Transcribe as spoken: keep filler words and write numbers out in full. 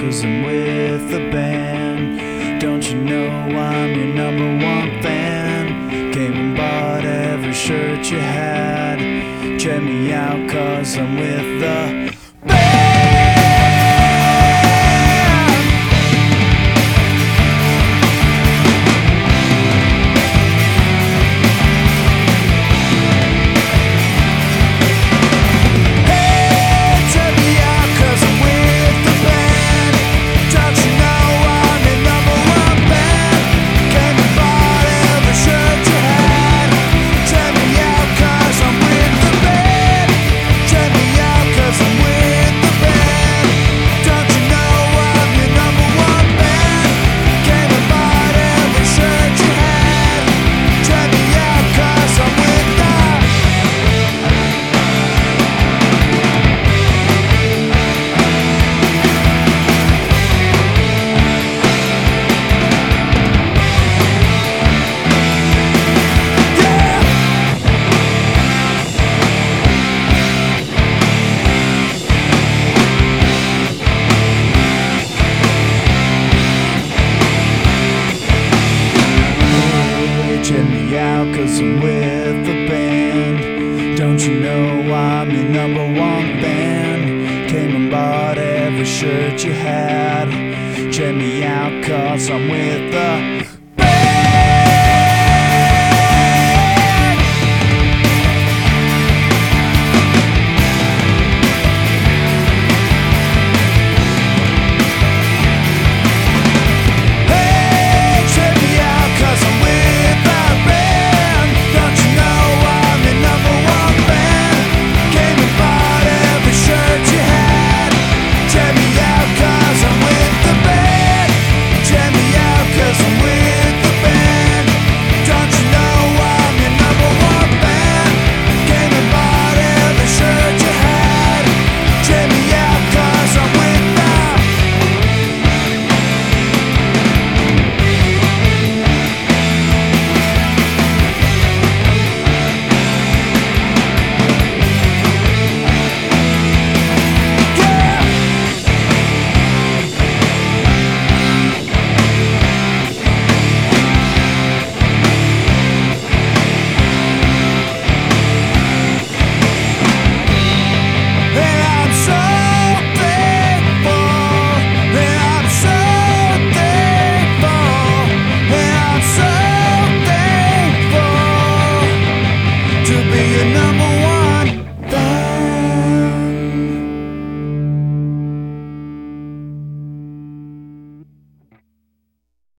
cause I'm with the band. Don't you know I'm your number one fan? Came and bought every shirt you had. Check me out cause I'm with the check me out cause I'm with the band. Don't you know I'm your number one fan? Came and bought every shirt you had. Check me out cause I'm with the